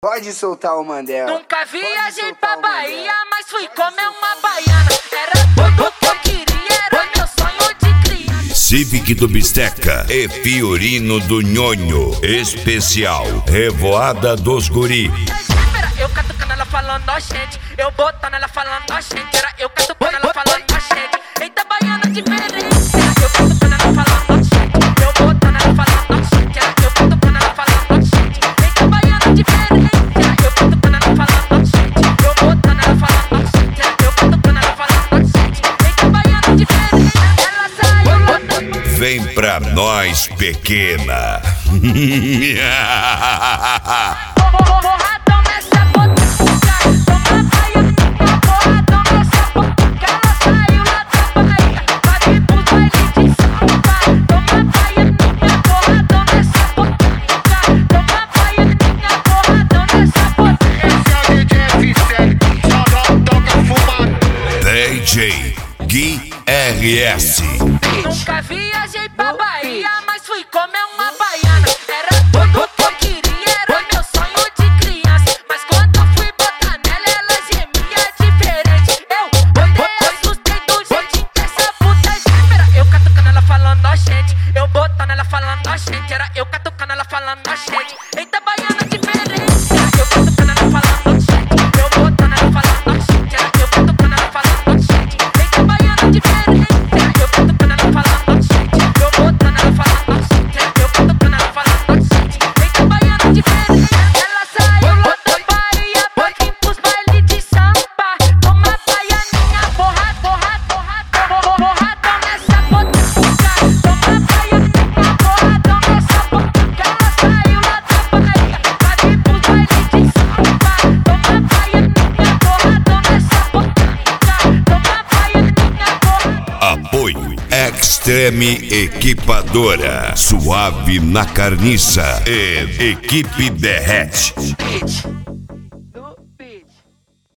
Pode soltar o Mandela. Nunca viajei pra Bahia, mas fui comer uma baiana. Era tudo que eu queria, era meu sonho de criança. Civic do Bisteca e Fiorino do Nhonho. Especial Revoada dos Guri. Eu catucando ela falando, ó gente. Eu botando ela falando, ó gente. Era eu catucando ela falando, ó gente. Eita baiana diferente. Era eu catucando ela falando, ó gente. Eu botando ela falando, ó gente. Era eu catucando ela falando, ó gente. Eita baiana diferente. Era eu catucando ela falando, ó gente. Eu botando ela falando, ó gente. Era eu catucando ela falando, ó gente. Eita baiana diferente. Ela saiu lá do... Vem pra nós, pequena. DJ Gui RS. Nunca viajei pra Bahia, mas fui comer uma baiana. Era tudo que eu queria, era meu sonho de criança. Mas quando eu fui botar nela, ela gemia diferente. Eu botei, assustei do jeitinho que essa puta é diferente. Eu catucando ela falando, ó gente. Eu botando ela falando, ó gente. Era eu catucando ela falando, ó gente. Eita baiana diferente. Eu catucando ela falando, ó gente. Eu botando ela falando, ó gente. Era eu catucando ela falando, ó gente. Eita baiana diferente. Eu catucando ela falando, ó gente. Eu botando ela falando, ó gente. Eu catucando ela falando, ó gente. Eita baiana diferente. Ela saiu lá da Bahia pra vir pros bailes de samba. Toma baianinha, borradão nessa botuca. Toma baianinha, borradão nessa botuca. Ela saiu lá da Bahia pra vir pros bailes de samba. Toma baianinha, borradão nessa botuca. Toma baianinha, borradão. Apoio Extreme Equipadora. Suave na carniça. E Equipe Derrete.